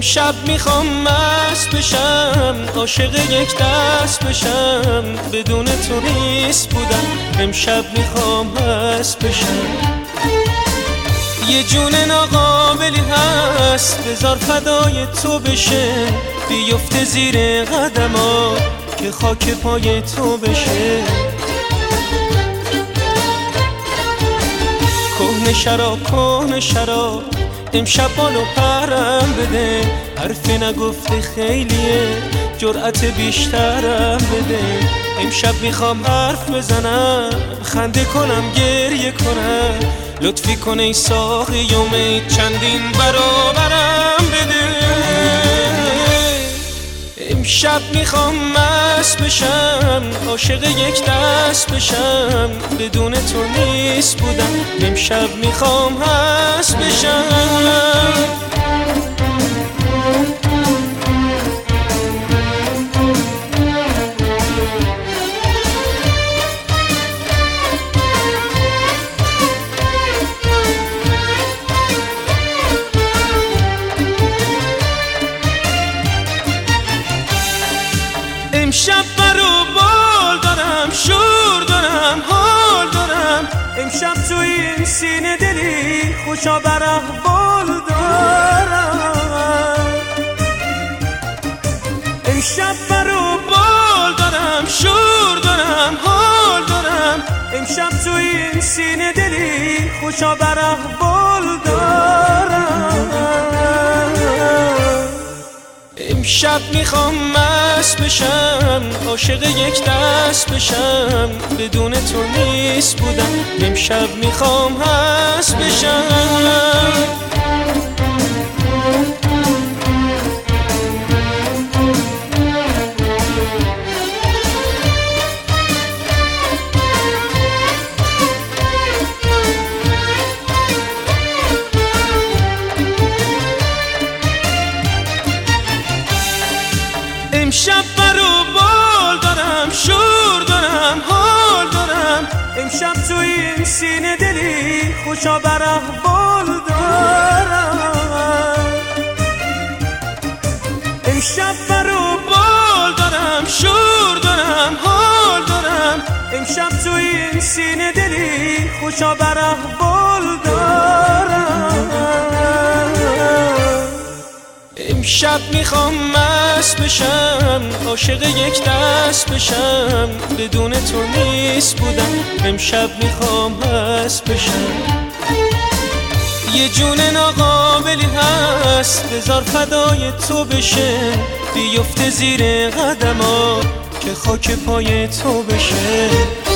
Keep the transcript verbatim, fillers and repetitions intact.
امشب میخوام مست بشم، عاشق یک دست بشم، بدون تو نیست بودم. امشب میخوام مست بشم. یه جون ناقابلی هست بذار فدای تو بشه، بیفته زیر قدمات که خاک پای تو بشه. کهنه شراب کهنه شراب امشب بالو پرم بده، حرف نگفته خیلیه جرأت بیشترم بده. امشب میخوام حرف بزنم، خنده کنم گریه کنم، لطفی کن ای ساقی امید چندین برابرم بده. امشب میخوام مست بشم، عاشق یک دست بشم، بدون تو نیست بودم. امشب میخوام مست بشم. امشب برو بال دارم، شور دارم، حال دارم. امشب تو این سینه دلی خوشا بر احوال دارم. امشب برو بال دارم، شور دارم، حال دارم. امشب تو این سینه دلی خوشا بر احوال دارم. امشب میخوام مست بشم، عاشق یک دست بشم، بدون تو نیست بودم. امشب میخوام مست بشم. امشب برو بال دارم، شور دارم، حال دارم. امشب تو این سینه دلی خوشا بر احوال دارم. امشب برو بال دارم، شور دارم، حال دارم. امشب تو این سینه دلی خوشا بر احوال دارم. امشب میخوام مست بشم، عاشق یک دست بشم، بدون تو نیست بودم. امشب میخوام مست بشم. یه جون ناقابلی هست بذار فدای تو بشه، بیفته زیر قدمات که خاک پای تو بشه.